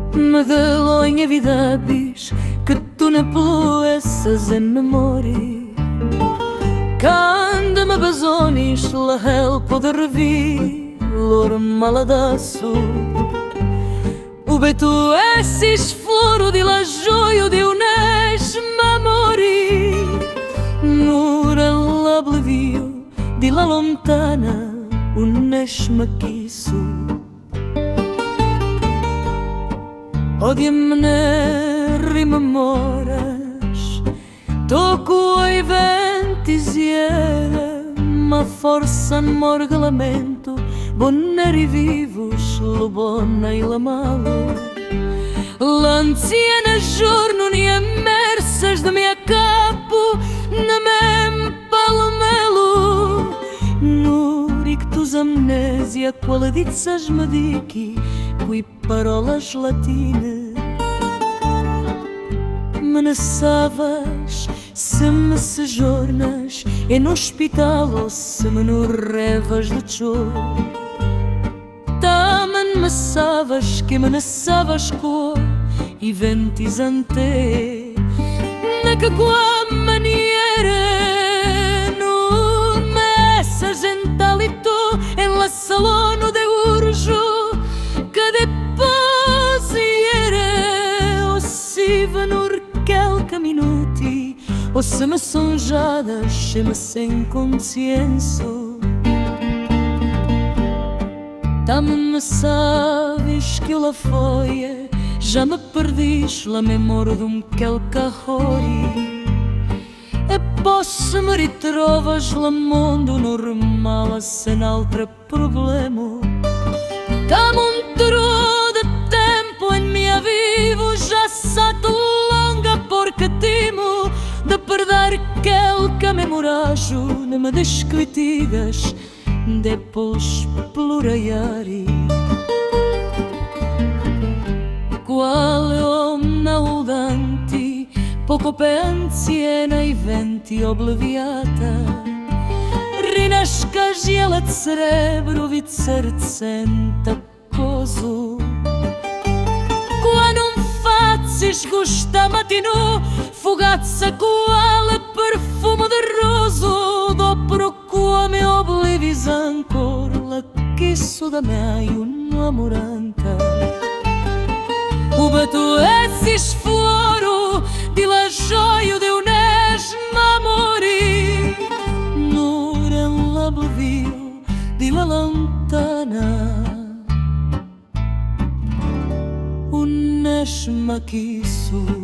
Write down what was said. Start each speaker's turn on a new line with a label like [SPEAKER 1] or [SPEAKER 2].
[SPEAKER 1] Medalhões evidabis que tu ne poessas em memória. Canda-me basonis la helpo de revi lor maladaço. O beto esses floro de la gioio de unes memori. Nura l'oblivio di la lontana unes maquisso. Odia-me ne rimemoras, toco ai ventis iera, ma forza morga lamento, boneri vivos, lo bona e la malo. L'anciana giorno ni immersas de mia capo, na mem palomelo. Nurictus amnesia, quale ditsas medici, qui parolas latine. Me nassavas se me sejornas e no hospital ou se me no revas de choro. Tamen me savas que me nassavas cor e ventis ante na que qua maniera non me essa gentalito en la salono de urjo que depois era o si venur quelca minuti o se me sonjadas se me sem consciência. Tamen me sabes que eu lá foi, já me perdis la memória de quelca hori. E posso me ritrovas la mondo normal a sem altre problema. Tamen tro de tempo em minha vivo já sato longa porque timo de perder quelca memorajo ne me descritigas depois pluraiari. Quale omna udanti poco pensi e nei venti obliviata. Rinascas ela de cerebro vitzer senta coso. Quando fazes gusta matino fugazza quale perfumo de roso dopo come oblivis ancora la chisso da me un amoranta. O beto esses floro di la gioia de unes memori. Nura l'oblivio di la lontana unes maquisso.